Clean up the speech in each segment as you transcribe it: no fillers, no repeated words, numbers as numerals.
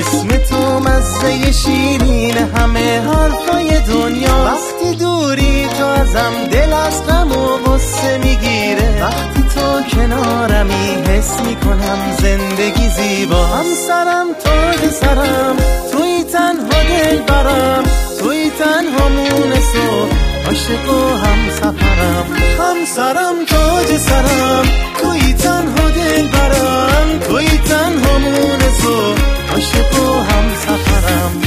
اسم تو مزه شیرین همه حرفای دنیا. وقتی دوری تو ازم دل از غم و غصه میگیره. وقتی تو کنارمی حس میکنم زندگی زیبا. همسرم تاج سرم توی تنها دلبرم، توی تنها مونس و عاشق و همسفرم. همسرم تاج سرم توی تنها دلبرم، توی تنها مونس و عاشق و همسفرم.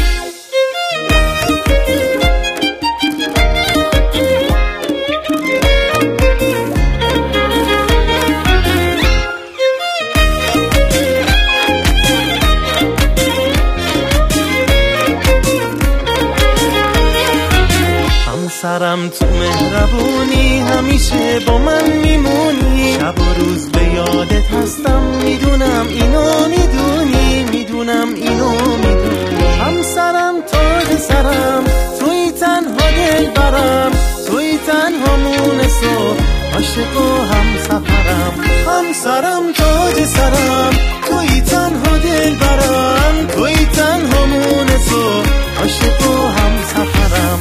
همسرم تو مهربونی همیشه با من میمونی. شب و روز به یادت هستم، میدونم اینو میدونی، میدونم اینو میدونی. همسرم تاج سرم توی تنها دلبرم، توی تنها مونس و عاشق و همسفرم. همسرم تاج سرم توی تنها دلبرم، توی تنها مونس و عاشق و همسفرم.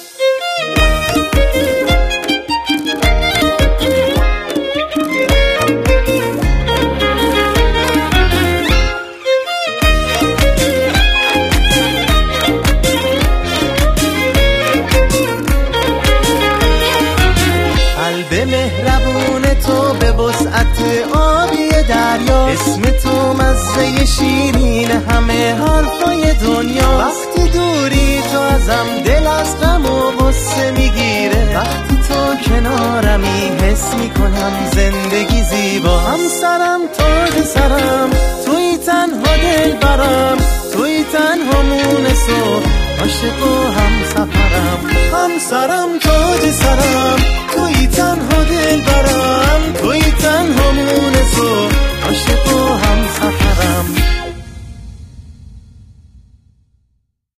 به مهربون تو به وسعت آبی دریا. اسم تو مزه شیرین همه حرفای دنیا. وقتی دوری تو ازم دل از غم و غصه میگیره. وقتی تو کنارمی حس میکنم زندگی زیبا. همسرم تاج سرم توی تنها دلبرم، توی تنها مونس و عاشق و همسفرم. همسرم تاج سرم